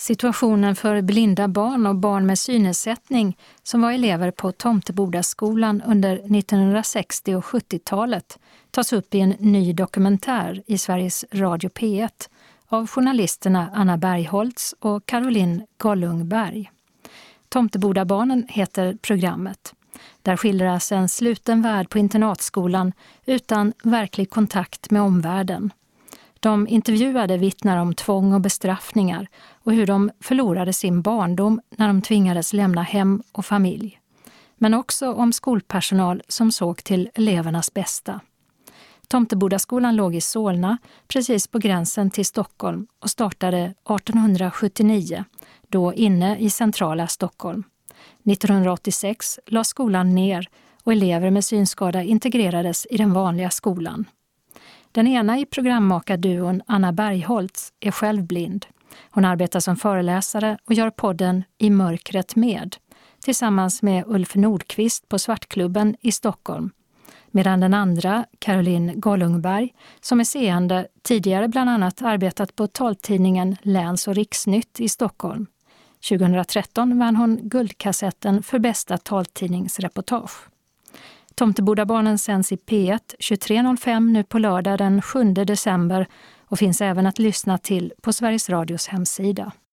Situationen för blinda barn och barn med synnedsättning som var elever på Tomtebodaskolan under 1960- och 70-talet tas upp i en ny dokumentär i Sveriges Radio P1 av journalisterna Anna Bergholtz och Caroline Gollungberg. Tomtebodabarnen heter programmet. Där skildras en sluten värld på internatskolan utan verklig kontakt med omvärlden. De intervjuade vittnar om tvång och bestraffningar och hur de förlorade sin barndom när de tvingades lämna hem och familj. Men också om skolpersonal som såg till elevernas bästa. Tomtebodaskolan låg i Solna, precis på gränsen till Stockholm och startade 1879, då inne i centrala Stockholm. 1986 lades skolan ner och elever med synskada integrerades i den vanliga skolan. Den ena i programmakarduon Anna Bergholtz är själv blind. Hon arbetar som föreläsare och gör podden I mörkret med, tillsammans med Ulf Nordqvist på Svartklubben i Stockholm. Medan den andra, Caroline Gollungberg, som är seende, tidigare bland annat arbetat på taltidningen Läns- och Riksnytt i Stockholm. 2013 vann hon guldkassetten för bästa taltidningsreportage. Tomtebodabarnen sänds i P1 23.05 nu på lördag den 7 december och finns även att lyssna till på Sveriges Radios hemsida.